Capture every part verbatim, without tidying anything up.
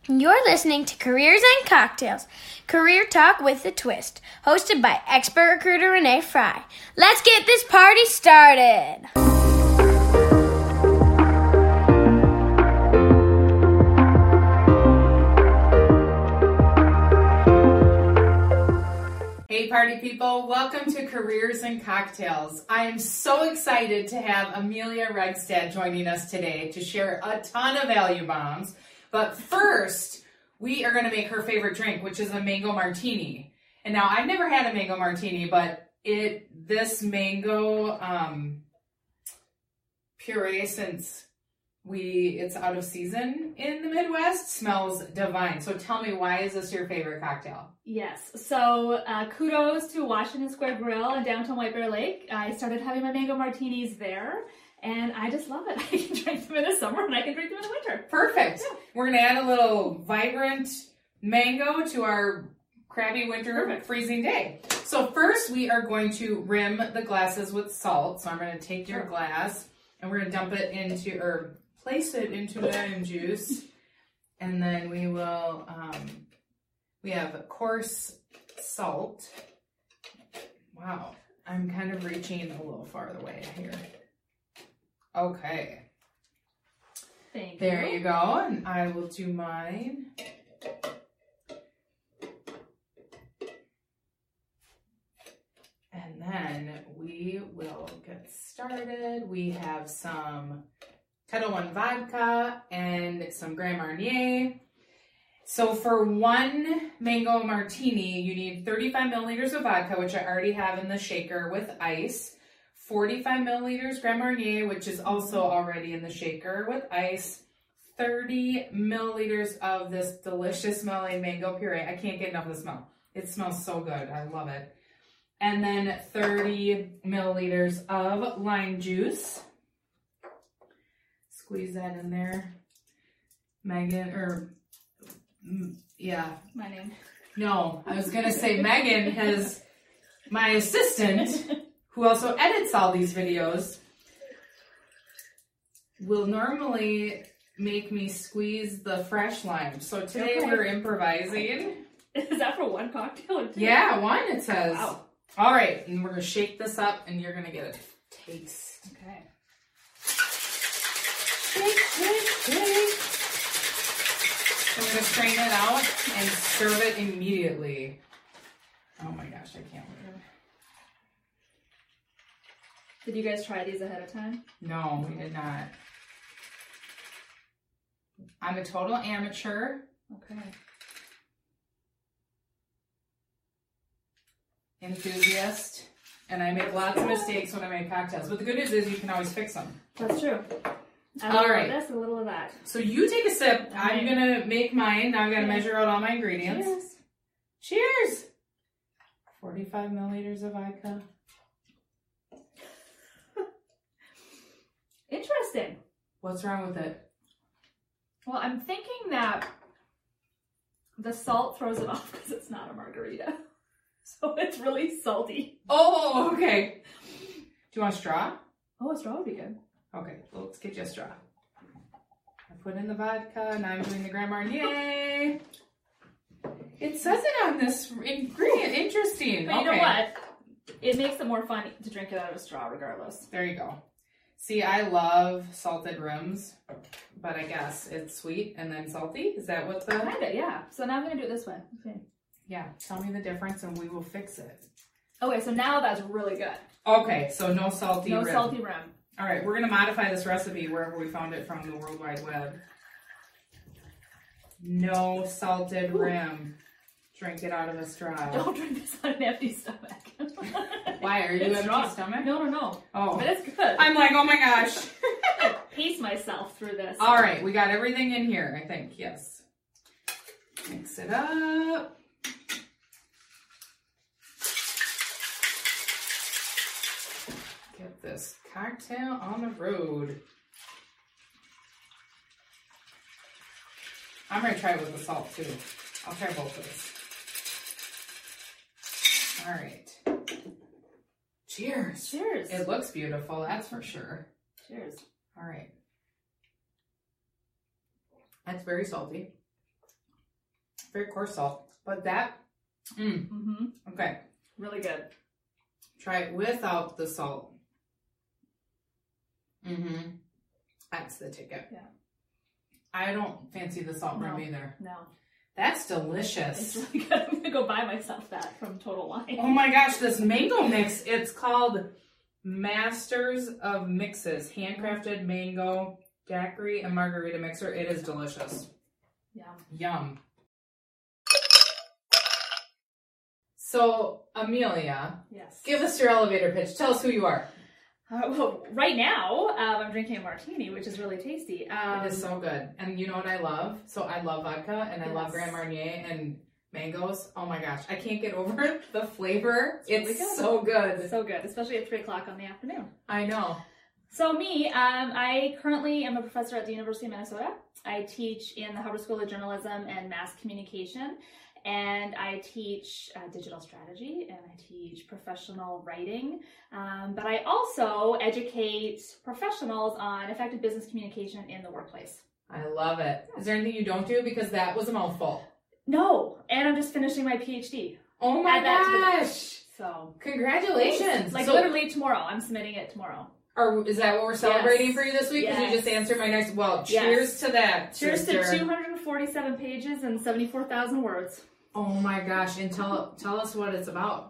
You're listening to Careers and Cocktails, Career Talk with a Twist, hosted by expert recruiter Renee Fry. Let's get this party started. Hey party people, welcome to Careers and Cocktails. I am so excited to have Amelia Regstad joining us today to share a ton of value bombs. But first, we are going to make her favorite drink, which is a mango martini. And now, I've never had a mango martini, but it this mango um, puree, since we it's out of season in the Midwest, smells divine. So tell me, why is this your favorite cocktail? Yes, so uh, kudos to Washington Square Grill in downtown White Bear Lake. I started having my mango martinis there. And I just love it. I can drink them in the summer and I can drink them in the winter. Perfect. Yeah. We're going to add a little vibrant mango to our crabby winter Perfect. freezing day. So first we are going to rim the glasses with salt. So I'm going to take your Sure. glass and we're going to dump it into, or place it into lime juice. And then we will, um, we have coarse salt. Wow. I'm kind of reaching a little farther away here. Okay. Thank There you. you go, and I will do mine. And then we will get started. We have some Ketel One vodka and some Grand Marnier. So for one mango martini, you need thirty-five milliliters of vodka, which I already have in the shaker with ice. forty-five milliliters Grand Marnier, which is also already in the shaker with ice. thirty milliliters of this delicious smelling mango puree. I can't get enough of the smell. It smells so good. I love it. And then thirty milliliters of lime juice. Squeeze that in there. Megan, or, yeah. My name. No, I was going to say Megan has, my assistant, who also edits all these videos, will normally make me squeeze the fresh lime. So today Okay. we're improvising. Is that for one cocktail or two? Yeah, one it says. Wow. All right, and we're going to shake this up and you're going to get a taste. Okay. Shake, shake, shake. I'm going to strain it out and serve it immediately. Oh my gosh, I can't wait. Did you guys try these ahead of time? No, we did not. I'm a total amateur. Okay. Enthusiast, and I make lots of mistakes when I make cocktails. But the good news is you can always fix them. That's true. A All little right. of this, a little of that. So you take a sip. All I'm right. gonna make mine. Now I've got to Okay. measure out all my ingredients. Cheers. Cheers. forty-five milliliters of vodka. Interesting. What's wrong with it? Well, I'm thinking that the salt throws it off because it's not a margarita. So it's really salty. Oh, okay. Do you want a straw? Oh, a straw would be good. Okay, well, let's get you a straw. I put in the vodka. Now I'm doing the Grand Marnier. It says it on this ingredient. Interesting. But you Okay. know what? It makes it more fun to drink it out of a straw regardless. There you go. See, I love salted rims, but I guess it's sweet and then salty. Is that what the... Kinda, yeah. So now I'm gonna do it this way. Okay. Yeah, tell me the difference and we will fix it. Okay, so now that's really good. Okay, so no salty No rim. salty rim. All right, we're going to modify this recipe wherever we found it from the World Wide Web. No salted Ooh. rim. Drink it out of a straw. Don't drink this on an empty stomach. Why? Are you It's empty strong. stomach? No, no, no. Oh. But it's good. I'm like, oh my gosh. I pace myself through this. All right, we got everything in here, I think. Yes. Mix it up. Get this cocktail on the road. I'm going to try it with the salt too. I'll try both of these. All right. Cheers. Cheers. It looks beautiful, that's for sure. Cheers. All right. That's very salty. very coarse salt. But that, mm, Mm-hmm. okay. Really good. Try it without the salt. Mm-hmm. That's the ticket. Yeah. I don't fancy the salt No. rim either. No. That's delicious. It's really good. I'm going to go buy myself that from Total Wine. Oh my gosh, this mango mix, it's called Masters of Mixes. Handcrafted mango, daiquiri, and margarita mixer. It is delicious. Yeah. Yum. So, Amelia, Yes. give us your elevator pitch. Tell us who you are. Uh, well, right now, um, I'm drinking a martini, which is really tasty. Um, It is so good. And you know what I love? So I love vodka and I love Yes. Grand Marnier and mangoes. Oh my gosh. I can't get over the flavor. It's, really good. so good. so good, especially at three o'clock on the afternoon. I know. So me, um, I currently am a professor at the University of Minnesota. I teach in the Hubbard School of Journalism and Mass Communication. And I teach uh, digital strategy and I teach professional writing. Um, but I also educate professionals on effective business communication in the workplace. I love it. Is there anything you don't do? Because that was a mouthful. No, and I'm just finishing my PhD. Oh my Add that to the gosh. list. So Congratulations. like So- literally tomorrow. I'm submitting it tomorrow. Or is that what we're celebrating Yes. for you this week? Because Yes. you just answered my next. Well, Yes. cheers to that. Cheers sister. to two hundred forty-seven pages and seventy-four thousand words. Oh my gosh! And tell tell us what it's about.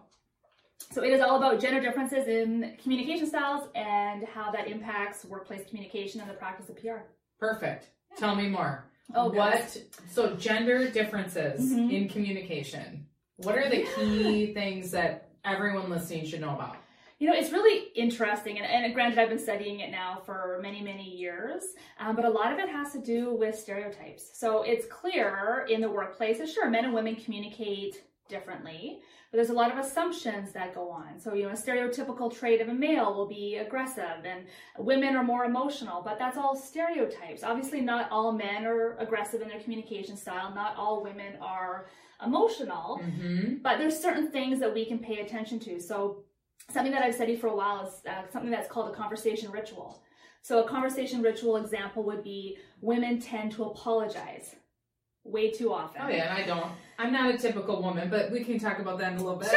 So it is all about gender differences in communication styles and how that impacts workplace communication and the practice of P R. Perfect. Tell me more. Oh, what? So gender differences Mhm. in communication. What are the key things that everyone listening should know about? You know, it's really interesting, and, and granted, I've been studying it now for many, many years, um, but a lot of it has to do with stereotypes. So it's clear in the workplace that sure, men and women communicate differently, but there's a lot of assumptions that go on. So, you know, a stereotypical trait of a male will be aggressive, and women are more emotional, but that's all stereotypes. Obviously, not all men are aggressive in their communication style, not all women are emotional, Mm-hmm. but there's certain things that we can pay attention to. So something that I've studied for a while is uh, something that's called a conversation ritual. So a conversation ritual example would be women tend to apologize way too often. Oh yeah, and I don't. I'm not a typical woman, but we can talk about that in a little bit.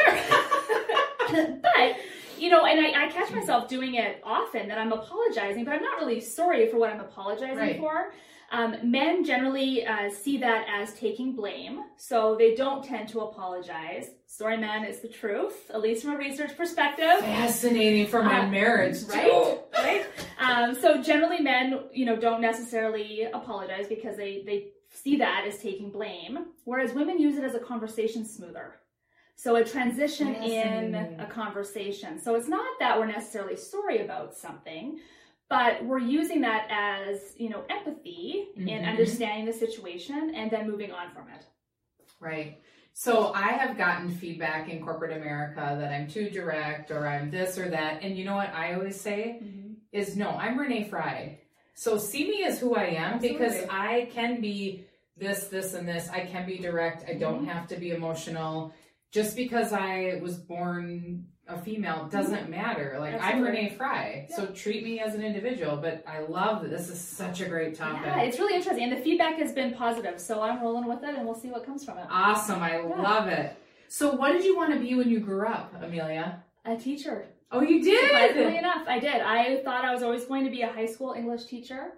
Sure. But, you know, and I, I catch myself doing it often, that I'm apologizing, but I'm not really sorry for what I'm apologizing Right. for. Um, men generally uh, see that as taking blame, so they don't tend to apologize. Sorry, man, it's the truth, at least from a research perspective. Fascinating for my Uh, marriage, right? too. Right? Um, so generally men, you know, don't necessarily apologize because they, they see that as taking blame, whereas women use it as a conversation smoother. So a transition in Fascinating. a conversation. So it's not that we're necessarily sorry about something, but we're using that as, you know, empathy in Mhm. understanding the situation and then moving on from it. Right. So I have gotten feedback in corporate America that I'm too direct or I'm this or that. And you know what I always say is no, I'm Renee Fry. So see me as who I am because Absolutely. I can be this, this, and this. I can be direct. I don't Mhm. have to be emotional. Just because I was born a female doesn't matter. Like I'm Absolutely. Renee Fry. So treat me as an individual. But I love that this is such a great topic. Yeah, it's really interesting. And the feedback has been positive. So I'm rolling with it and we'll see what comes from it. Awesome. I love it. So what did you want to be when you grew up, Amelia? A teacher. Oh, you Surprisingly did? enough, I did. I thought I was always going to be a high school English teacher.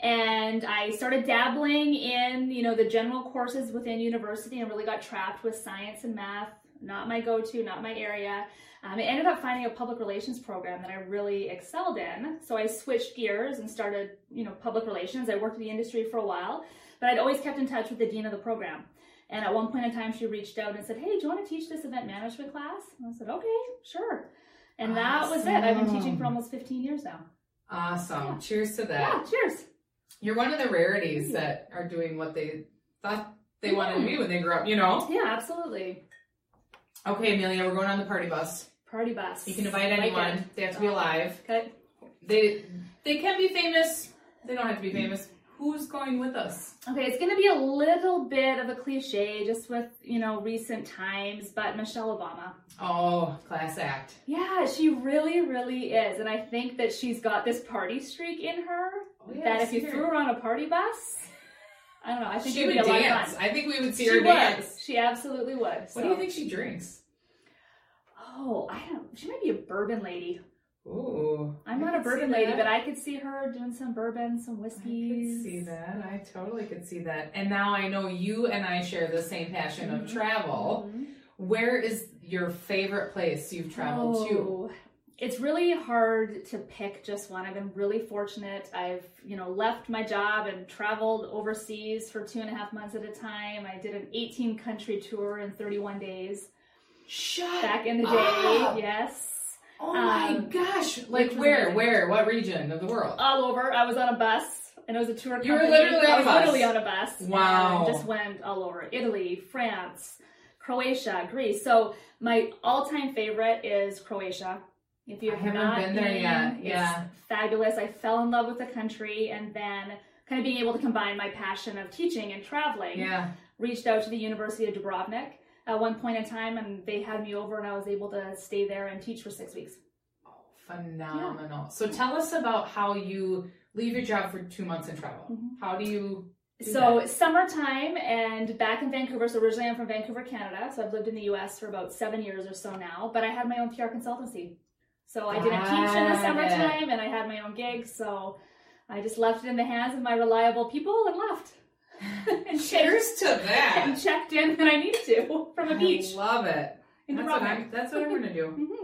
And I started dabbling in, you know, the general courses within university and really got trapped with science and math. Not my go-to, not my area. Um, I ended up finding a public relations program that I really excelled in. So I switched gears and started, you know, public relations. I worked in the industry for a while, but I'd always kept in touch with the dean of the program. And at one point in time, she reached out and said, hey, do you want to teach this event management class? And I said, okay, sure. And that was it. I've been teaching for almost fifteen years now. Awesome. Yeah. Cheers to that. Yeah, cheers. You're one of the rarities that are doing what they thought they wanted to be when they grew up, you know? Yeah, absolutely. Okay, Amelia, we're going on the party bus. Party bus. You can invite Like anyone. it. They have to be alive. Okay. They they can be famous. They don't have to be famous. Who's going with us? Okay, it's going to be a little bit of a cliche just with, you know, recent times, but Michelle Obama. Oh, class act. Yeah, she really, really is. And I think that she's got this party streak in her Oh, yeah, that if you sure. threw her on a party bus, I don't know. I think She it would would be a lot of dance. fun. I think we would see She her would. dance. She absolutely would. What So. do you think she drinks? Oh, I don't. She might be a bourbon lady. Ooh. I'm I not a could see bourbon lady, that. but I could see her doing some bourbon, some I whiskeys. could see that. I totally could see that. And now I know you and I share the same passion of Mhm. travel. Mhm. Where is your favorite place you've traveled to? Oh, it's really hard to pick just one. I've been really fortunate. I've, you know, left my job and traveled overseas for two and a half months at a time. I did an eighteen country tour in thirty-one days Shut back in the day. up. Yes. Oh my Um, gosh. Like was where? amazing. Where? What region of the world? All over. I was on a bus, and it was a tour company. You were literally on I a was bus? literally on a bus. Wow. And just went all over. Italy, France, Croatia, Greece. So my all-time favorite is Croatia. If you I have haven't not been there yet. it's Yeah. fabulous. I fell in love with the country, and then kind of being able to combine my passion of teaching and traveling. Yeah. Reached out to the University of Dubrovnik at one point in time, and they had me over, and I was able to stay there and teach for six weeks. Phenomenal. So tell us about how you leave your job for two months and travel. Mhm. How do you do So that? summertime and back in Vancouver. So originally I'm from Vancouver, Canada. So I've lived in the U S for about seven years or so now, but I had my own P R consultancy. So I didn't teach in the Got summertime and I had my own gigs. So I just left it in the hands of my reliable people and left. and Cheers to that. And checked in when I needed to from a beach. I love it. in That's what, Dubrovnik. I'm, that's what I'm going to do. Mhm.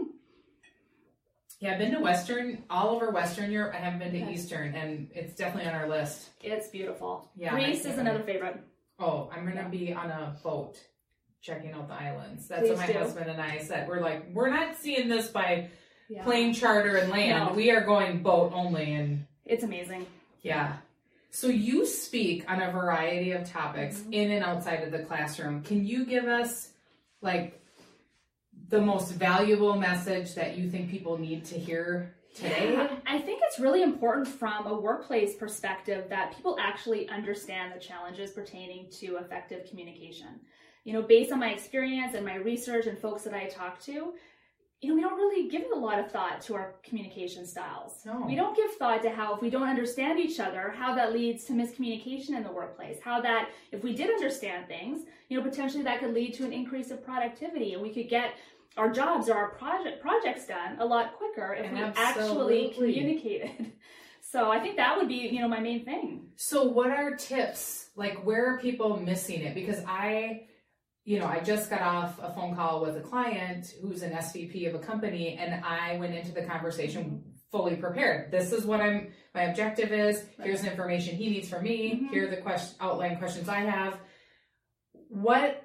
Yeah, I've been to Western, all over Western Europe. I haven't been to Okay. Eastern, and it's definitely on our list. It's beautiful. Yeah, Greece I- is another favorite. Oh, I'm going to Yeah. be on a boat checking out the islands. That's Please what my do. husband and I said. We're like, we're not seeing this by Yeah. plane charter and land. No. We are going boat only, and It's amazing. yeah. So you speak on a variety of topics Mhm. in and outside of the classroom. Can you give us like the most valuable message that you think people need to hear today? Yeah, I think it's really important from a workplace perspective that people actually understand the challenges pertaining to effective communication. You know, based on my experience and my research and folks that I talk to, you know, we don't really give a lot of thought to our communication styles. No. We don't give thought to how, if we don't understand each other, how that leads to miscommunication in the workplace. How that, if we did understand things, you know, potentially that could lead to an increase of productivity, and we could get our jobs or our project projects done a lot quicker if we actually Absolutely. communicated. So I think that would be, you know, my main thing. So what are tips? Like, where are people missing it? Because I, you know, I just got off a phone call with a client who's an S V P of a company, and I went into the conversation fully prepared. This is what I'm, my objective is. Here's the information he needs from me. Mhm. Here are the question, outline questions I have. What,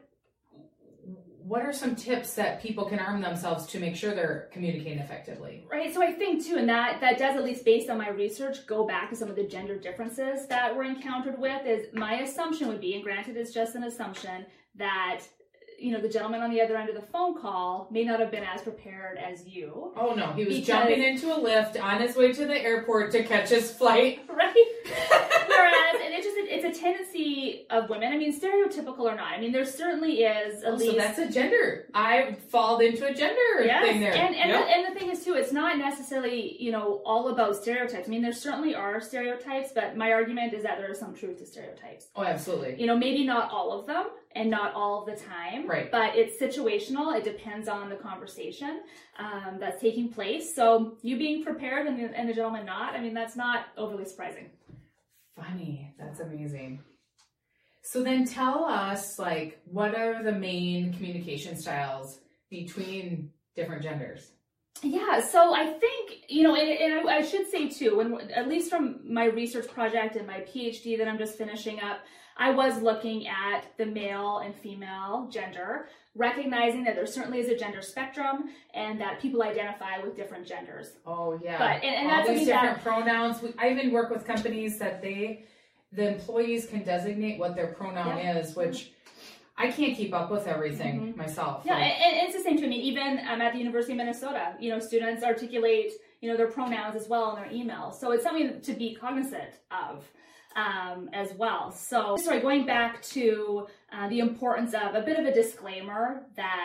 what are some tips that people can arm themselves to make sure they're communicating effectively? Right, so I think too, and that, that does, at least based on my research, go back to some of the gender differences that were encountered with. Is my assumption would be, and granted it's just an assumption, that, you know, the gentleman on the other end of the phone call may not have been as prepared as you. Oh no, he was Because- jumping into a lift on his way to the airport to catch his flight. Right? Whereas, and it's just, it's a tendency of women, I mean, stereotypical or not, I mean, there certainly is at Oh, least... so that's a gender. I fall into a gender Yes, thing there. and and, Yep. the, and the thing is too, it's not necessarily, you know, all about stereotypes. I mean, there certainly are stereotypes, but my argument is that there is some truth to stereotypes. Oh, absolutely. You know, maybe not all of them and not all of the time, Right. but it's situational. It depends on the conversation um, that's taking place. So you being prepared and the, and the gentleman not, I mean, that's not overly surprising. Funny. That's amazing. So then tell us, like, what are the main communication styles between different genders? Yeah, so I think, you know, and, and I, I should say too, when, at least from my research project and my PhD that I'm just finishing up, I was looking at the male and female gender, recognizing that there certainly is a gender spectrum and that people identify with different genders. Oh, yeah. But, and, and All that's these something different that, pronouns. We, I even work with companies that they, the employees can designate what their pronoun Yeah. is, which I can't keep up with everything Mhm. myself. yeah, Like, and, and it's the same to me. Even um, at the University of Minnesota, you know, students articulate, you know, their pronouns as well in their emails. So it's something to be cognizant of. Um, as well. So, sorry, going back to uh, the importance of a bit of a disclaimer that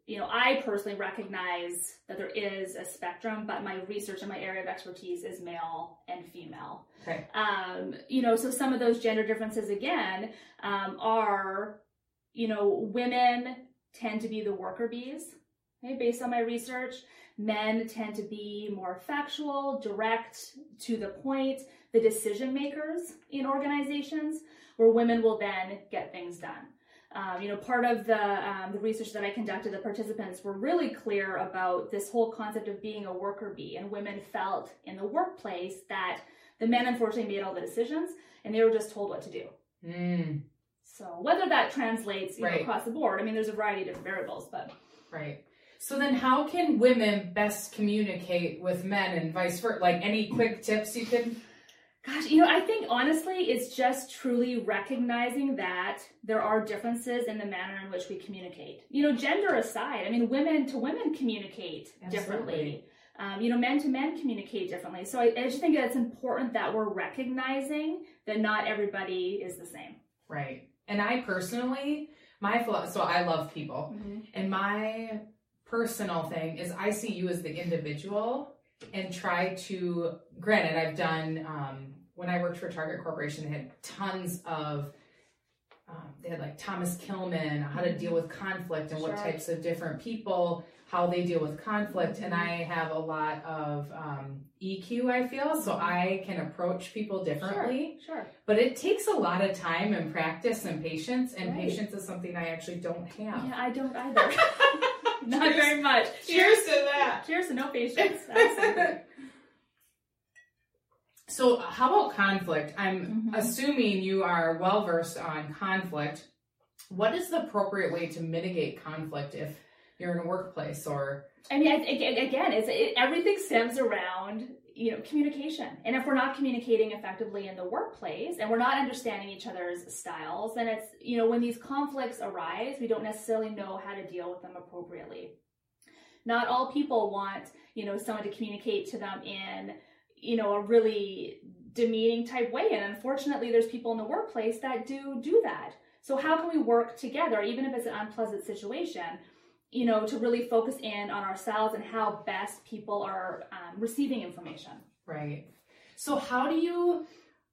you know, I personally recognize that there is a spectrum, but my research and my area of expertise is male and female. Okay. Um, you know, so some of those gender differences again um, are, you know, women tend to be the worker bees, okay, based on my research. Men tend to be more factual, direct, to the point, the decision makers in organizations, where women will then get things done. Um, you know, part of the, um, the research that I conducted, the participants were really clear about this whole concept of being a worker bee, and women felt in the workplace that the men unfortunately made all the decisions and they were just told what to do. Mm. So whether that translates you right. know, across the board, I mean, there's a variety of different variables, but. Right. So then how can women best communicate with men and vice versa? Like any quick tips you can? Gosh, you know, I think honestly, it's just truly recognizing that there are differences in the manner in which we communicate. You know, gender aside, I mean, women to women communicate Absolutely. differently. Um, you know, men to men communicate differently. So I, I just think it's important that we're recognizing that not everybody is the same. Right. And I personally, my philo- so I love people, Mm-hmm. and my personal thing is I see you as the individual and try to, granted, I've done, um, when I worked for Target Corporation, they had tons of, um, they had like Thomas Kilman, how to deal with conflict and what Sure. types of different people, how they deal with conflict. And I have a lot of um, E Q, I feel, so I can approach people differently. Sure, sure. But it takes a lot of time and practice and patience, and Right. patience is something I actually don't have. Yeah, I don't either. Not Cheers. very much. Cheers to that. Cheers to no patience. Absolutely. So how about conflict? I'm Mhm. assuming you are well versed on conflict. What is the appropriate way to mitigate conflict if you're in a workplace or? I mean, I, I- again, it's it, everything stems around you know communication, and if we're not communicating effectively in the workplace and we're not understanding each other's styles, then it's you know when these conflicts arise, we don't necessarily know how to deal with them appropriately. Not all people want you know someone to communicate to them in you know a really demeaning type way, and unfortunately, there's people in the workplace that do do that. So how can we work together, even if it's an unpleasant situation, you know, to really focus in on ourselves and how best people are um, receiving information? Right. So how do you,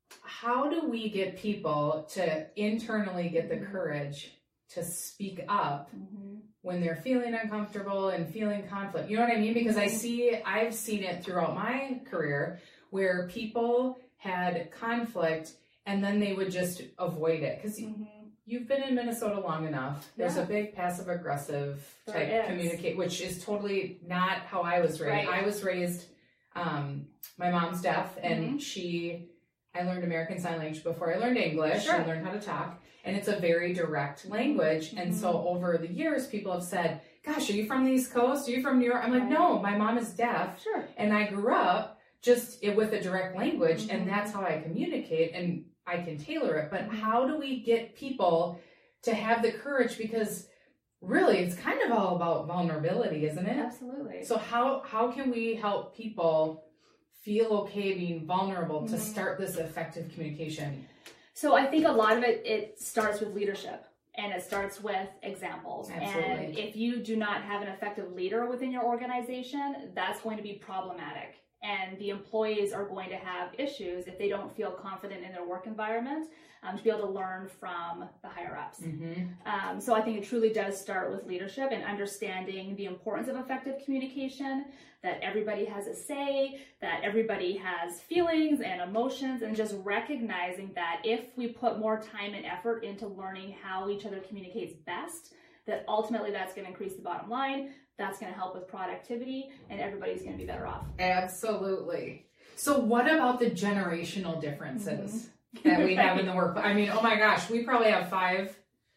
how do we get people to internally get the courage to speak up Mm-hmm. when they're feeling uncomfortable and feeling conflict? You know what I mean? Because I see, I've seen it throughout my career where people had conflict and then they would just avoid it. Because Mm-hmm. you've been in Minnesota long enough. There's Yeah. a big passive aggressive There type is. communicate, which is totally not how I was raised. Right. I was raised, um, my mom's deaf, and Mhm. she, I learned American Sign Language before I learned English Sure. and learned how to talk. And it's a very direct language. And so Mm-hmm. over the years, people have said, gosh, are you from the East Coast? Are you from New York? I'm like, Right. no, my mom is deaf. Sure. And I grew up just it, with a direct language, Mhm. and that's how I communicate, and I can tailor it. But Mhm. how do we get people to have the courage? Because really, it's kind of all about vulnerability, isn't it? Absolutely. So how how can we help people feel okay being vulnerable to Mhm. start this effective communication? So I think a lot of it, it starts with leadership, and it starts with examples. Absolutely. And if you do not have an effective leader within your organization, that's going to be problematic. And the employees are going to have issues if they don't feel confident in their work environment um, to be able to learn from the higher ups. Mm-hmm. Um, so I think it truly does start with leadership and understanding the importance of effective communication, that everybody has a say, that everybody has feelings and emotions, and just recognizing that if we put more time and effort into learning how each other communicates best, that ultimately that's going to increase the bottom line, that's going to help with productivity, and everybody's going to be better off. Absolutely. So what about the generational differences that we have in the work? I mean, oh my gosh, we probably have five,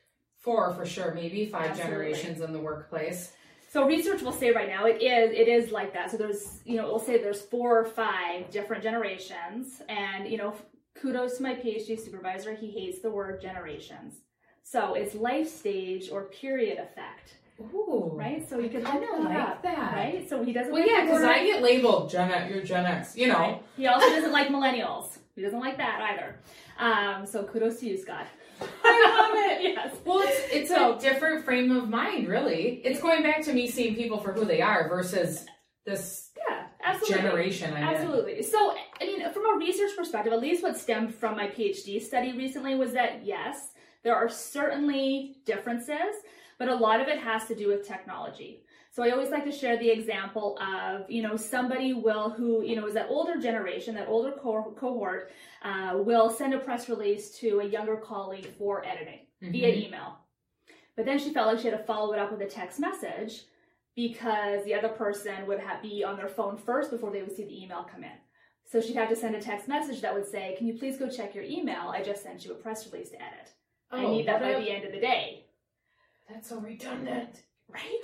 four for sure, maybe five Absolutely. generations in the workplace. So research will say right now it is it is like that. So there's you know it will say there's four or five different generations, and you know kudos to my PhD supervisor. He hates the word generations. So it's life stage or period effect, Ooh. right? So you can I look kinda that like up, that. right? So he doesn't. Well, like yeah, the because word- I get labeled Gen X, you're Gen X, you know. Right. He also doesn't like millennials. He doesn't like that either. Um, so kudos to you, Scott. I love it. Yes. Well, it's it's So- a different frame of mind, really. It's going back to me seeing people for who they are versus this Yeah, absolutely. generation. I Absolutely. So, I mean, from a research perspective, at least what stemmed from my PhD study recently was that, yes, there are certainly differences, but a lot of it has to do with technology. So I always like to share the example of, you know, somebody will, who, you know, is that older generation, that older co- cohort, uh, will send a press release to a younger colleague for editing Mhm. via email. But then she felt like she had to follow it up with a text message because the other person would have, be on their phone first before they would see the email come in. So she'd have to send a text message that would say, can you please go check your email? I just sent you a press release to edit. I Oh, need that by what a- the end of the day. That's so redundant. Right?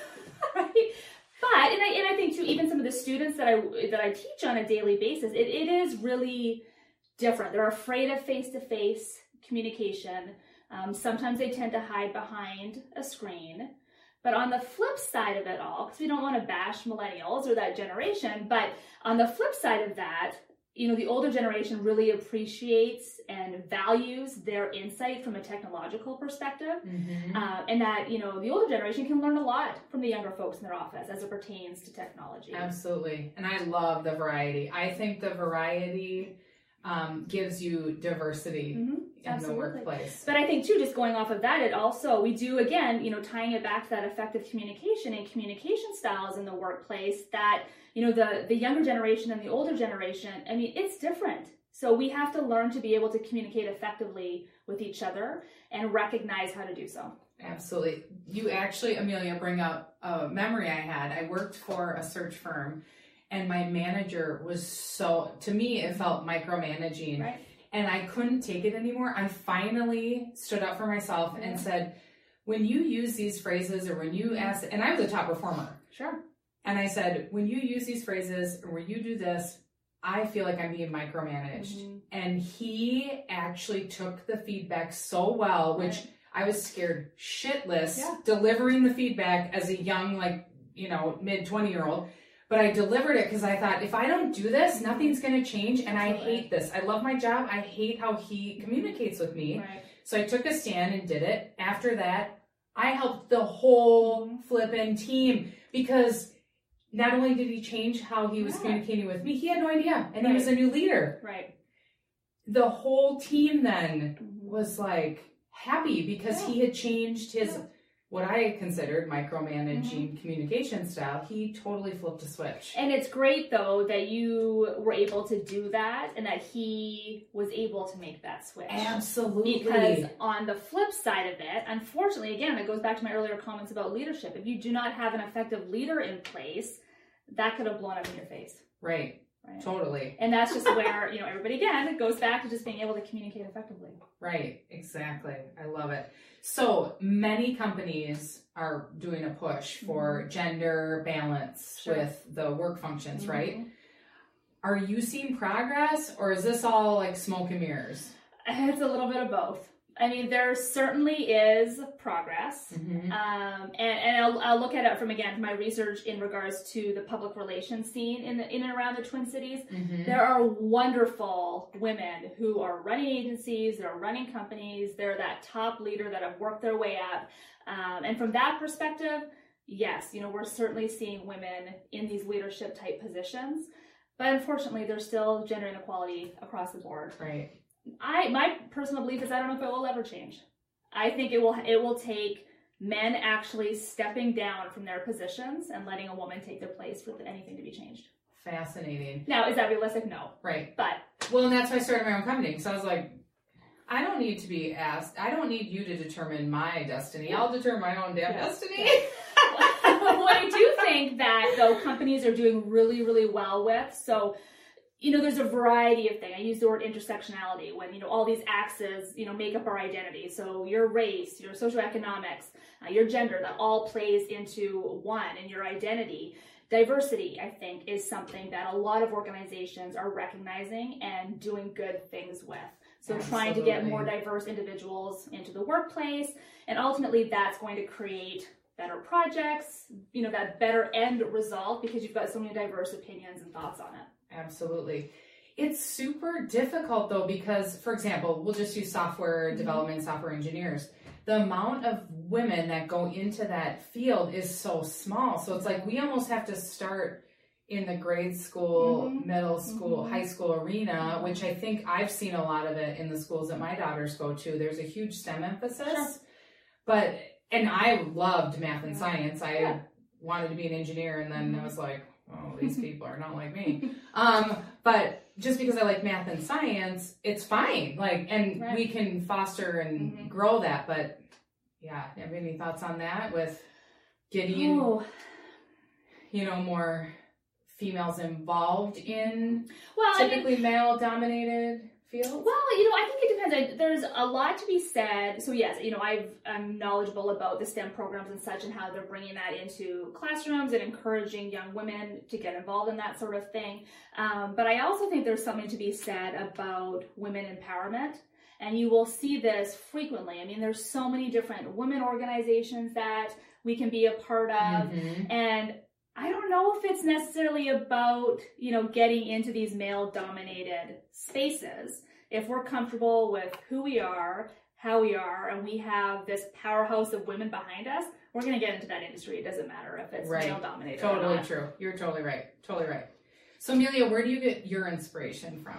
Right? But, and I, and I think too, even some of the students that I, that I teach on a daily basis, it, it is really different. They're afraid of face-to-face communication. Um, sometimes they tend to hide behind a screen. But on the flip side of it all, because we don't want to bash millennials or that generation, but on the flip side of that, you know, the older generation really appreciates and values their insight from a technological perspective. Mhm. Uh, and that, you know, the older generation can learn a lot from the younger folks in their office as it pertains to technology. Absolutely. And I love the variety. I think the variety um, gives you diversity Mhm. in the Absolutely. workplace. But I think too, just going off of that, it also, we do again, you know, tying it back to that effective communication and communication styles in the workplace that, you know, the, the younger generation and the older generation, I mean, it's different. So we have to learn to be able to communicate effectively with each other and recognize how to do so. Absolutely. You actually, Amelia, bring up a memory I had. I worked for a search firm and my manager was so, to me, it felt micromanaging. Right. And I couldn't take it anymore. I finally stood up for myself Yeah. and said, when you use these phrases or when you ask, and I was a top performer. Sure. And I said, when you use these phrases or when you do this, I feel like I'm being micromanaged. Mhm. And he actually took the feedback so well, which Right. I was scared shitless Yeah. delivering the feedback as a young, like, you know, mid twenty year old. But I delivered it because I thought, if I don't do this, nothing's going to change. And I Absolutely. hate this. I love my job. I hate how he communicates with me. Right. So I took a stand and did it. After that, I helped the whole Mhm. flippin' team because not only did he change how he was Yeah. communicating with me, he had no idea. And he Right. was a new leader. Right. The whole team then Mhm. was like happy because Yeah. he had changed his, Yeah. what I considered micromanaging Mm-hmm. communication style. He totally flipped a switch. And it's great though that you were able to do that and that he was able to make that switch. Absolutely. Because on the flip side of it, unfortunately, again, it goes back to my earlier comments about leadership. If you do not have an effective leader in place, that could have blown up in your face. Right. Right? Totally. And that's just where, you know, everybody again, it goes back to just being able to communicate effectively. Right, exactly. I love it. So many companies are doing a push for gender balance Sure. with the work functions, right? Mhm. Are you seeing progress or is this all like smoke and mirrors? It's a little bit of both. I mean, there certainly is progress. Mm-hmm. Um, and and I'll, I'll look at it from, again, my research in regards to the public relations scene in, the, in and around the Twin Cities. Mm-hmm. There are wonderful women who are running agencies, they're running companies, they're that top leader that have worked their way up. Um, and from that perspective, yes, you know, we're certainly seeing women in these leadership type positions. But unfortunately, there's still gender inequality across the board. Right. I my personal belief is I don't know if it will ever change. I think it will it will take men actually stepping down from their positions and letting a woman take their place for anything to be changed. Fascinating. Now, is that realistic? No. Right. But Well, and that's why I started my own company. So I was like, I don't need to be asked. I don't need you to determine my destiny. I'll determine my own damn Yeah. destiny. what I do think that, though, companies are doing really, really well with, so, you know, there's a variety of things. I use the word intersectionality when, you know, all these axes, you know, make up our identity. So your race, your socioeconomics, uh, your gender, that all plays into one in your identity. Diversity, I think, is something that a lot of organizations are recognizing and doing good things with. So trying to get Absolutely. more diverse individuals into the workplace, and ultimately that's going to create better projects, you know, that better end result because you've got so many diverse opinions and thoughts on it. Absolutely. It's super difficult though because, for example, we'll just use software Mhm. development, software engineers. the amount of women that go into that field is so small. So it's like we almost have to start in the grade school, mm-hmm. middle school, mm-hmm. high school arena, which I think I've seen a lot of it in the schools that my daughters go to. There's a huge STEM emphasis. Sure. But, and I loved math and yeah. science. I yeah. wanted to be an engineer, and then mm-hmm. I was like, oh, these people are not like me. um, but just because I like math and science, it's fine. Like, and right. we can foster and mm-hmm. grow that. But yeah, have any thoughts on that with getting, oh. you know, more females involved in well, typically I mean, male-dominated fields? Well, you know, I think it depends. I, there's a lot to be said. So yes, you know, I've, I'm knowledgeable about the STEM programs and such and how they're bringing that into classrooms and encouraging young women to get involved in that sort of thing. Um, but I also think there's something to be said about women empowerment. And you will see this frequently. I mean, there's so many different women organizations that we can be a part of. Mm-hmm. And I don't know if it's necessarily about, you know, getting into these male-dominated spaces. If we're comfortable with who we are, how we are, and we have this powerhouse of women behind us, we're going to get into that industry. It doesn't matter if it's right. male-dominated Totally or not. true. You're totally right. Totally right. So, Amelia, where do you get your inspiration from?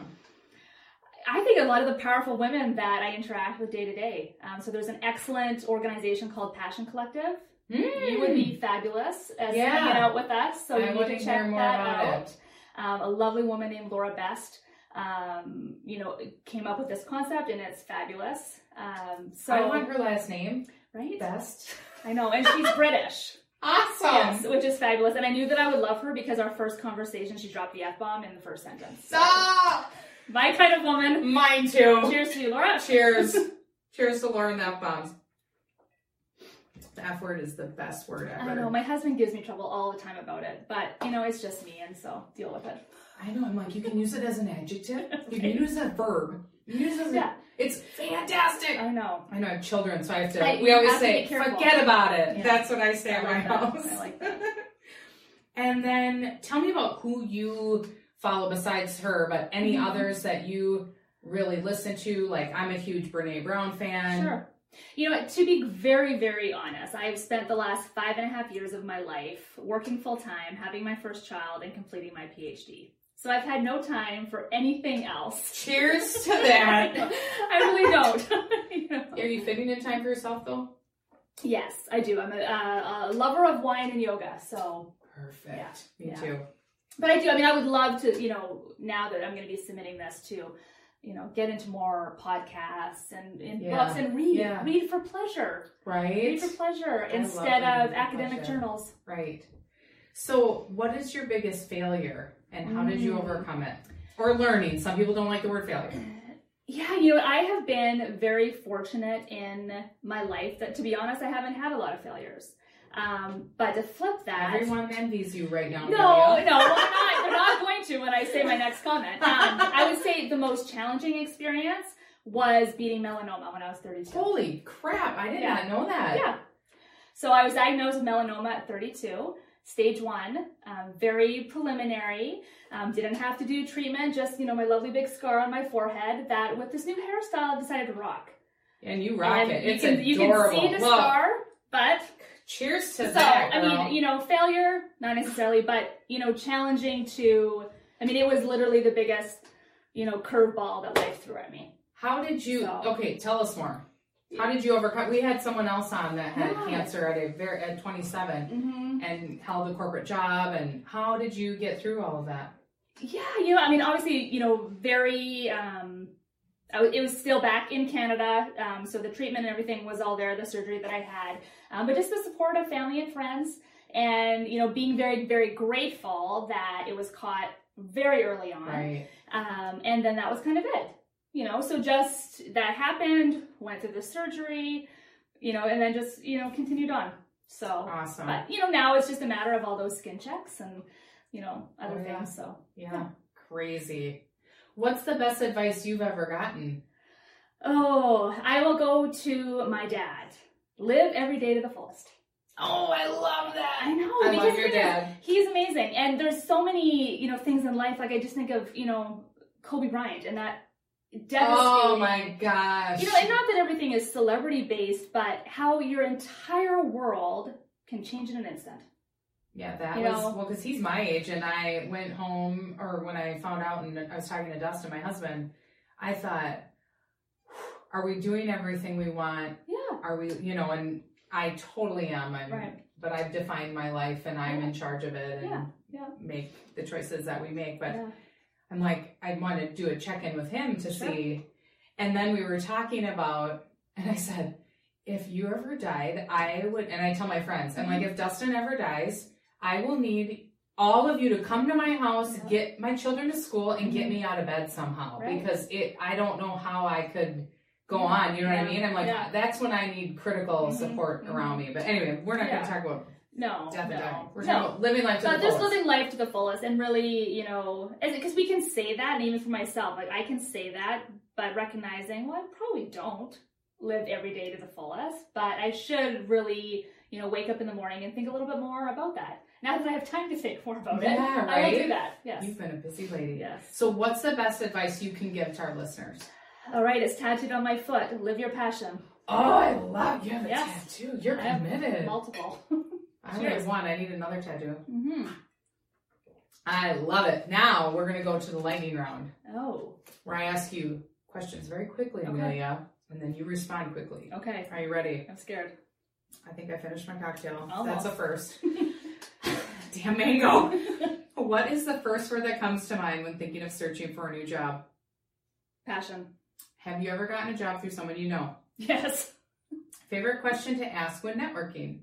I think a lot of the powerful women that I interact with day to day. Um, so there's an excellent organization called Passion Collective. Mm. You would be fabulous as Yeah. hanging out with us, so I you want need to to check hear more that about out. it. Um, a lovely woman named Laura Best, um, you know, came up with this concept, and it's fabulous. Um, so I want her last name. right, Best. I know, and she's British. Awesome. Yes, which is fabulous. And I knew that I would love her because our first conversation, she dropped the F bomb in the first sentence. So, Stop. my kind of woman. Mine too. Cheers to you, Laura. Cheers. Cheers to Laura and the F-bombs. The F word is the best word ever. I know, my husband gives me trouble all the time about it, but you know, it's just me, and so deal with it. I know, I'm like, you can use it as an adjective. You can use it as a verb. You can use it as Yeah. a, it's fantastic. I know. I know I have children, so I have to, I- we you always have to say, be careful. forget about it. Yeah. That's what I say I at my like that. house. I like that. And then tell me about who you follow besides her, but any Mhm. others that you really listen to. Like, I'm a huge Brene Brown fan. Sure. You know, to be very, very honest, I've spent the last five and a half years of my life working full time, having my first child, and completing my P H D. So I've had no time for anything else. Cheers to that. I really don't. You know? Are you fitting in time for yourself, though? Yes, I do. I'm a, uh, a lover of wine and yoga, so. Perfect. Yeah. Me Yeah. too. But I do. I mean, I would love to, you know, now that I'm going to be submitting this to, you know, get into more podcasts and, and Yeah. books and read. Yeah. Read for pleasure. Right? Read for pleasure I love instead reading of for academic pleasure. journals. Right. So, what is your biggest failure, and how did you Mm. overcome it? Or learning. Some people don't like the word failure. Yeah, you know, I have been very fortunate in my life that, to be honest, I haven't had a lot of failures. Um, but to flip that, Everyone envies you right now. no, no, Amelia. well, they're not. They're not going to when I say my next comment. Um, I would say the most challenging experience was beating melanoma when I was thirty-two. Holy crap! I did Yeah. not know that. Yeah. So I was diagnosed with melanoma at thirty-two, stage one, um, very preliminary. Um, didn't have to do treatment, just, you know, my lovely big scar on my forehead that with this new hairstyle I decided to rock. And you rock And it. you It's can, you adorable. can see the Look, scar, but cheers to so, that, I girl. mean, you know, failure, not necessarily, but, you know, challenging to, I mean, it was literally the biggest, you know, curveball that life threw at me. How did you, So- okay, tell us more. How did you overcome, we had someone else on that had Yeah. cancer at a very, at twenty-seven Mm-hmm. and held a corporate job, and how did you get through all of that? Yeah, you know, I mean, obviously, you know, very, um, I w- it was still back in Canada, um, so the treatment and everything was all there, the surgery that I had, um, but just the support of family and friends, and, you know, being very, very grateful that it was caught very early on, Right. um, and then that was kind of it, you know, so just that happened, went through the surgery, you know, and then just, you know, continued on, so, Awesome. but, you know, now it's just a matter of all those skin checks and, you know, other Oh, yeah. things, so. Yeah. Crazy. What's the best advice you've ever gotten? Oh, I will go to my dad. Live every day to the fullest. Oh, I love that. I know. I because love your he is- dad. He's amazing. And there's so many, you know, things in life. Like I just think of, you know, Kobe Bryant and that devastating. Oh my gosh. You know, and not that everything is celebrity based, but how your entire world can change in an instant. Yeah, that You was, know? well, because he's my age, and I went home, or when I found out, and I was talking to Dustin, my husband, I thought, are we doing everything we want? Yeah. Are we, you know, and I totally am. I'm, Right. But I've defined my life, and I'm Yeah. in charge of it, and Yeah. Yeah. make the choices that we make. But Yeah. I'm like, I want to do a check-in with him to Sure. see. And then we were talking about, and I said, if you ever died, I would, and I tell my friends, I'm like, if Dustin ever dies, I will need all of you to come to my house, Yeah. get my children to school, and get me out of bed somehow. Right. Because it, I don't know how I could go Yeah. on, you know what I Yeah. mean? I'm like, Yeah. that's when I need critical Mhm. support Mhm. around me. But anyway, we're not Yeah. going to talk about No. death no. and dying. We're no. talking about living life to But the just fullest. living life to the fullest and really, you know, because we can say that, and even for myself, like I can say that, but recognizing, well, I probably don't live every day to the fullest, but I should really, you know, wake up in the morning and think a little bit more about that. Now that I have time to think more about it, Yeah, I will do right? that. Yes. You've been a busy lady. Yes. So what's the best advice you can give to our listeners? All right, it's tattooed on my foot. Live your passion. Oh, I love you have a Yes. tattoo. You're I have committed. Multiple. I only have one. I need another tattoo. Mm-hmm. I love it. Now we're going to go to the lightning round Oh, where I ask you questions very quickly, Okay. Amelia, and then you respond quickly. okay. Are you ready? I'm scared. I think I finished my cocktail. Almost. That's a first. Damn mango. What is the first word that comes to mind when thinking of searching for a new job? Passion. Have you ever gotten a job through someone you know? Yes. Favorite question to ask when networking?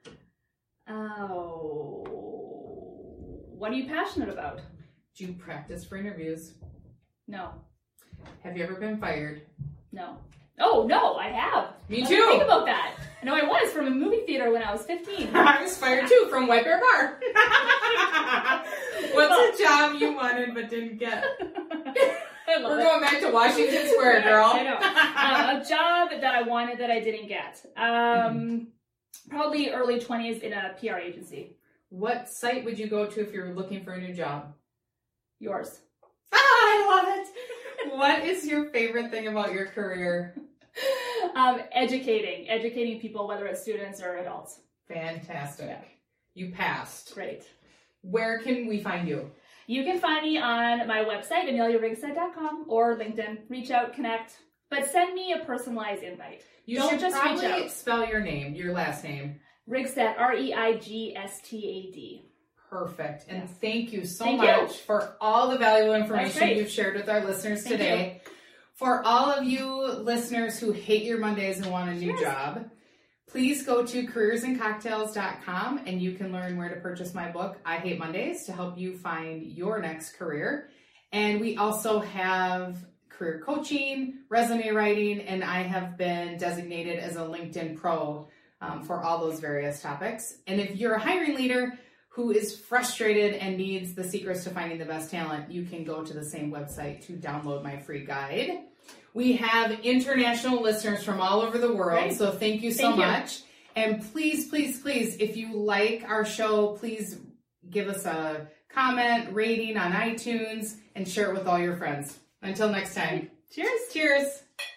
Oh, what are you passionate about? Do you practice for interviews? No, Have you ever been fired? no. Oh, no, I have. Me Let too. Think about that. I know I was from a movie theater when I was fifteen. I was fired too from White Bear Bar. What's a job you wanted but didn't get? I love We're it. going back to Washington Square, girl. I know. Uh, a job that I wanted that I didn't get. Um, probably early twenties in a P R agency. What site would you go to if you were looking for a new job? Yours. Ah, I love it. What is your favorite thing about your career? Um, educating. Educating people, whether it's students or adults. Fantastic. Yeah. You passed. Great. Where can we find you? You can find me on my website, amelia rigsted dot com, or LinkedIn. Reach out, connect, but send me a personalized invite. You Don't should just reach probably out. spell your name, your last name. Rigsted, R E I G S T A D. Perfect. And Yes. thank you so Thank much you. for all the valuable information great. you've shared with our listeners Thank today. For all of you listeners who hate your Mondays and want a new Yes. job, please go to careers and cocktails dot com and you can learn where to purchase my book, I Hate Mondays, to help you find your next career. And we also have career coaching, resume writing, and I have been designated as a LinkedIn pro um, for all those various topics. And if you're a hiring leader who is frustrated and needs the secrets to finding the best talent, you can go to the same website to download my free guide. We have international listeners from all over the world, Great. so thank you so Thank you. much. And please, please, please, if you like our show, please give us a comment, rating on iTunes, and share it with all your friends. Until next time. Cheers. Cheers.